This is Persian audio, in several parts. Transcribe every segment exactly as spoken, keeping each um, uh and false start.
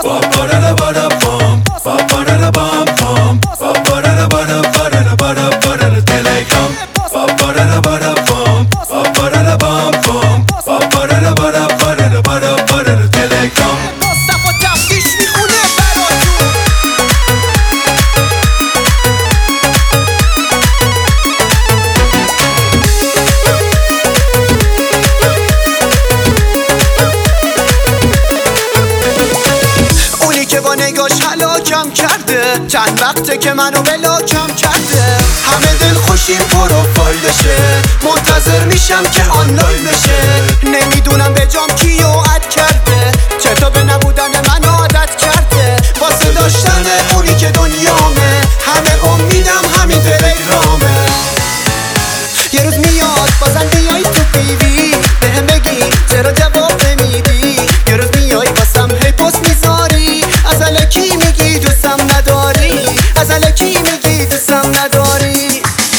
نگاش هلاکم کرده، چند وقته که منو بلاکم کرده. همه دل خوشیم پروفایلشه، منتظر میشم که آنلاین بشه. نمیدونم به جام کیو اد کرده، چطور به نبودن من عادت کرده. واسه داشتن اونی که دنیامه، همه امیدم همین تلگرامه. یه روز میاد بازم بیای تو پیوی، بهم بگی چرا جواب نمیدی. یه روز میای واسم هی پست میذاری، از الکی میگی دوستم نداری، از الکی میگی دوستم نداری.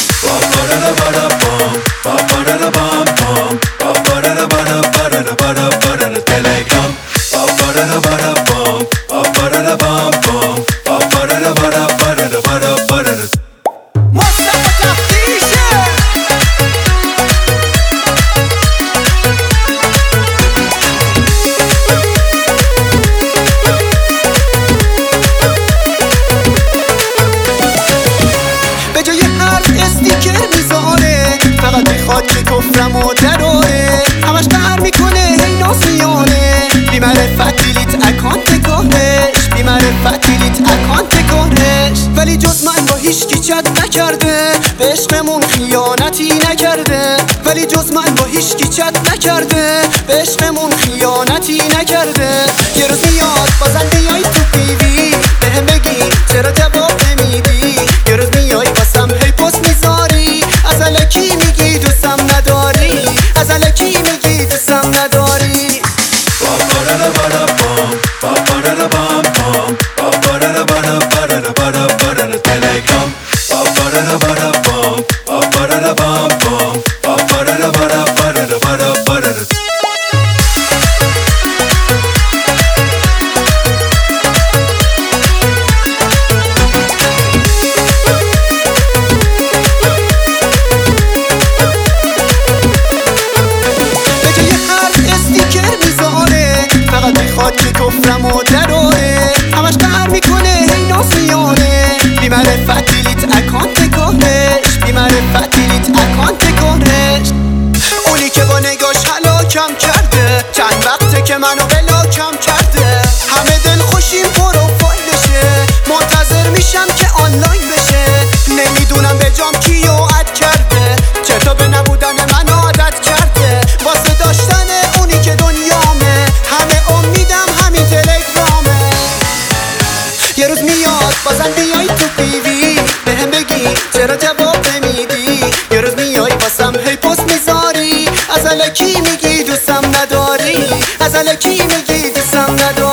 فقط میخواد که کفرم و دراره، همش قهر میکنه هی ناسیانه. بیمعرفت دیلیت اکانت کارش، بیمعرفت دیلیت اکانت کارش. ولی جز من با هیچکی چت نکرده، به عشقمون خیانتی نکرده. ولی جز من با هیچکی چت نکرده، به عشقمون خیانتی نکرده. یه روز میاد بازم بیای تو پیوی، بهم بگی چرا جواب نمیدی. یه روز میای واسم هی پست میذاری، از الکی میگی دوستم نداری، از الکی میگی دوستم نداری. که کفرم و دراره، همش قهر میکنه هی ناسیانه. بیمعرفت دیلیت اکانت کارش، بیمعرفت دیلیت اکانت کارش. اونی که با نگاش هلاکم کرده، چند وقته که منو بلاکم کرده. همه دل خوشیم پروفایلشه، منتظر میشم که آنلاین بشه. نمیدونم به جام کیو اد کرده، چطور به نبودن من عادت کرده. واسه داشتن اونی که دنیامه، همه امیدم همین تلگرامه. یه روز میاد بازم بیای تو پیوی، بهم بگی چرا جواب نمیدی. یه روز میای واسم هی پست میذاری، از الکی میگی دوستم نداری، از الکی میگی دوستم نداری.